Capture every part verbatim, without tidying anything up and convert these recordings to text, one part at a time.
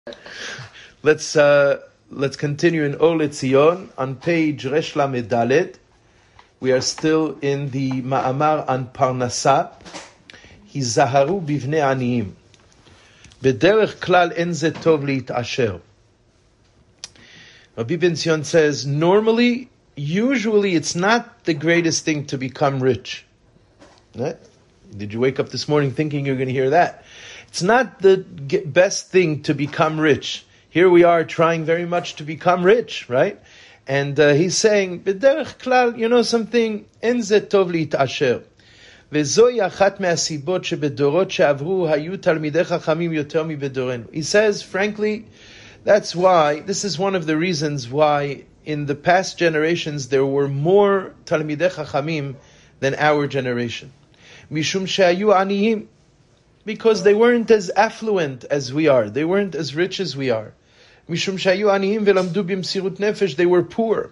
Let's uh, let's continue in Or LeTzion on page Resh Lamed Daled. We are still in the Ma'amar on Parnasa. Hizaharu bivnei aniyim. Bederech klal en ze tov li'tasher. Rabbi Ben Zion says, normally, usually, it's not the greatest thing to become rich. Right? Did you wake up this morning thinking you're going to hear that? It's not the best thing to become rich. Here we are trying very much to become rich, right? And uh, he's saying, b'derech klal, you know something, en ze tov li'tasher. וזוהי אחת מהסיבות שבדורות שעברו היו תלמידי חכמים יותר מבדורנו. He says, frankly, that's why, this is one of the reasons why in the past generations there were more תלמידי חכמים than our generation. משום שהיו עניים, because they weren't as affluent as we are. They weren't as rich as we are. משום שהיו עניים ולמדו במסירות נפש, they were poor.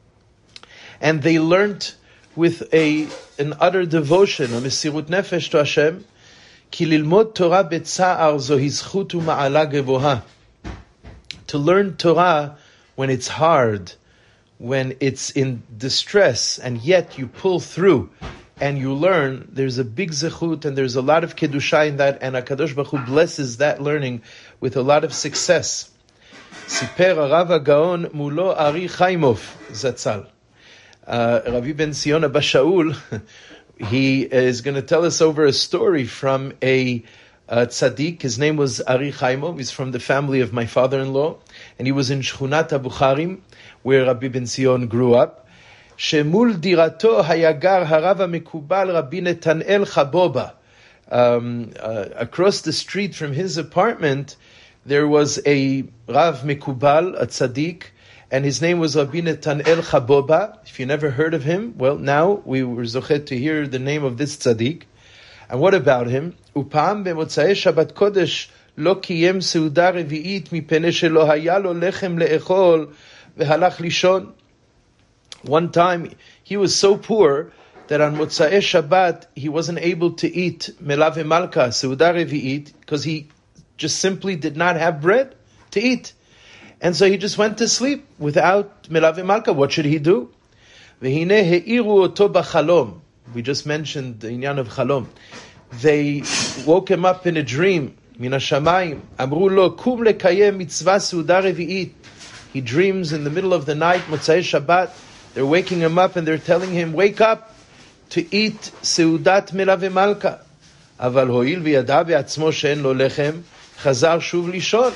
And they learnt with a an utter devotion, a mesirut nefesh to Hashem, ki lilmod Torah betza'ar zohi zchut u'ma'ala gevoha. To learn Torah when it's hard, when it's in distress, and yet you pull through and you learn, there's a big zechut and there's a lot of kedusha in that, and HaKadosh Baruch Hu blesses that learning with a lot of success. Siper Rav HaGaon mulo Ari Chaimov Zatzal. Uh, Rabbi Ben Zion Abba Shaul, he is going to tell us over a story from a uh, tzaddik. His name was Ari Chaimov. He's from the family of my father-in-law, and he was in Shchunat Abucharim, where Rabbi Ben Zion grew up. Shemul dirato hayagar harav hamekubal Rabbi Netanel Chaboba. Um, uh, across the street from his apartment, there was a Rav Mekubal, a tzaddik, and his name was Rabbi Netanel Chaboba. If you never heard of him, well, now we were zochet to hear the name of this tzaddik. And what about him? Upam b'motzai Shabbat Kodesh lo kiyem seuda revi'it mipnei shelo haya lo lechem le'echol v'halach lishon. One time, he was so poor that on Motzai Shabbat, he wasn't able to eat melave malka, seuda revi'it, because he just simply did not have bread to eat. And so he just went to sleep without Melave Malka. What should he do? V'hineh he'iru oto b'chalom. We just mentioned the inyan of chalom. They woke him up in a dream. Min hashamayim. Amru lo kum lekayem mitzvah seuda revi'it. He dreams in the middle of the night, Motzai Shabbat. They're waking him up and they're telling him, wake up to eat seudat Melave Malka. Aval ho'il v'yada be'atzmo she'en lo lechem chazar shuv lishon.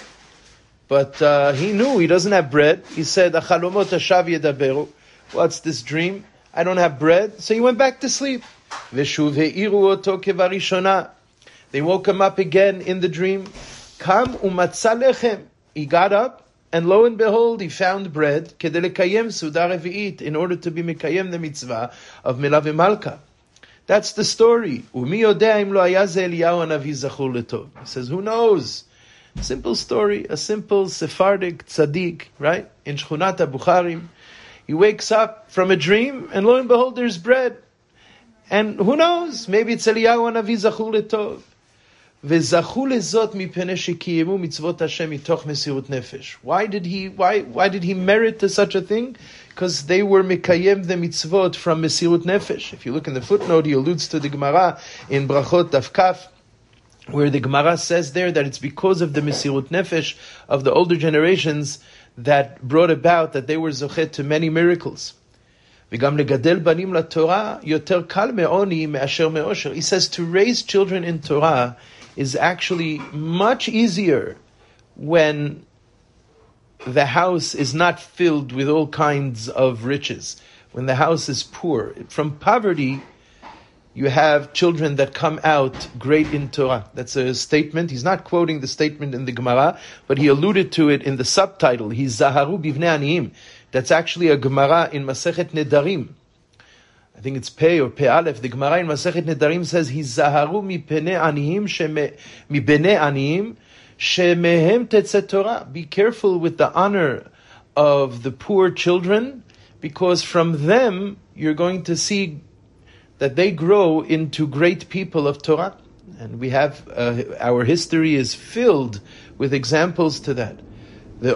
But uh, he knew he doesn't have bread. He said, "Achalomot hashav yedaberu." What's this dream? I don't have bread. So he went back to sleep. Veshuv heiru oto kevarishona. They woke him up again in the dream. Kam umatza lechem. He got up, and lo and behold, he found bread. Kedei lekayem seuda revi'it, in order to be mekayem the mitzvah of Melave Malka. That's the story. Umi yodea im lo haya ze Eliyahu hanavi zachur letov. He says, who knows? Simple story, a simple Sephardic tzaddik, right? In Shchunat Abucharim. He wakes up from a dream, and lo and behold, there's bread. And who knows? Maybe it's Eliyahu hanavi zachur letov. V'zachu lezot mipnei shekiyimu mitzvot Hashem mitoch mesirut nefesh. Why did he, why, why did he merit to such a thing? Because they were mekayem the mitzvot from mesirut nefesh. If you look in the footnote, he alludes to the Gemara in Brachot Daf Kaf, where the Gemara says there that it's because of the Mesirut Nefesh of the older generations that brought about that they were zochet to many miracles. V'gam legadel banim laTorah yoter kal me'oni me'asher me'osher. He says to raise children in Torah is actually much easier when the house is not filled with all kinds of riches, when the house is poor. From poverty, you have children that come out great in Torah. That's a statement. He's not quoting the statement in the Gemara, but he alluded to it in the subtitle. He's Zaharu bivnei aniyim. That's actually a Gemara in Masechet Nedarim. I think it's Pei or Pei Aleph. The Gemara in Masechet Nedarim says, He's Zaharu mipnei aniyim mibnei aniyim shemehem tetzeh Torah. Be careful with the honor of the poor children, because from them you're going to see that they grow into great people of Torah. And we have, uh, our history is filled with examples to that. There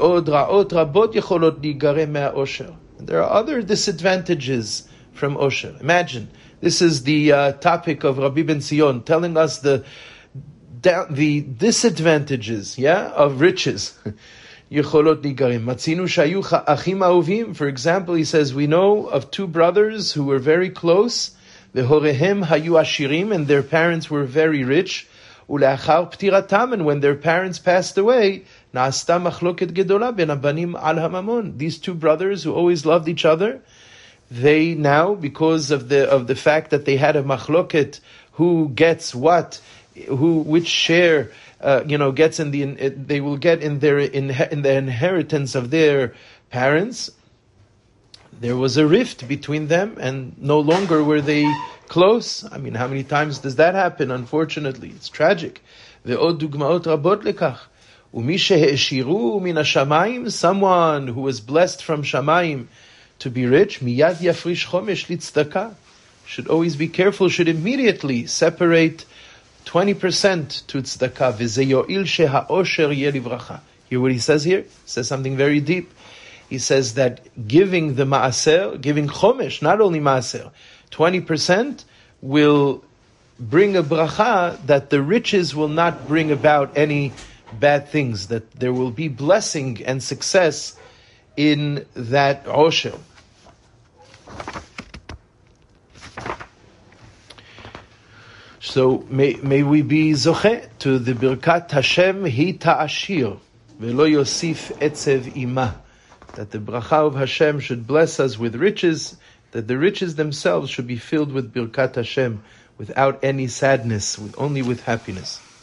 are other disadvantages from Osher. Imagine, this is the uh, topic of Rabbi Ben Zion, telling us the the disadvantages, yeah, of riches. For example, he says, we know of two brothers who were very close. The horehem hayu ashirim, and their parents were very rich. Uleachar ptiratam, and when their parents passed away, naasta machloket gedola ben abanim al hamamon. These two brothers who always loved each other, they now, because of the of the fact that they had a machloket, who gets what, who which share, uh, you know, gets in the in, they will get in their in, in the inheritance of their parents. There was a rift between them, and no longer were they close. I mean, how many times does that happen? Unfortunately, it's tragic. Ve'od dugmaot rabot lekach. Umi shehe'eshiru min hashamayim, someone who was blessed from shamayim to be rich, miyad yafrish chomesh litzdaka, should always be careful, should immediately separate twenty percent to tzedakah. V'zeyo'il she'ha'osher yeh livracha. Hear what he says here? He says something very deep. He says that giving the maaser, giving chomesh, not only maaser, twenty percent will bring a bracha, that the riches will not bring about any bad things, that there will be blessing and success in that osher. So may, may we be zoche to the birkat Hashem hi ta'ashir velo yosif etzev ima, that the bracha of Hashem should bless us with riches, that the riches themselves should be filled with birkat Hashem, without any sadness, with only with happiness.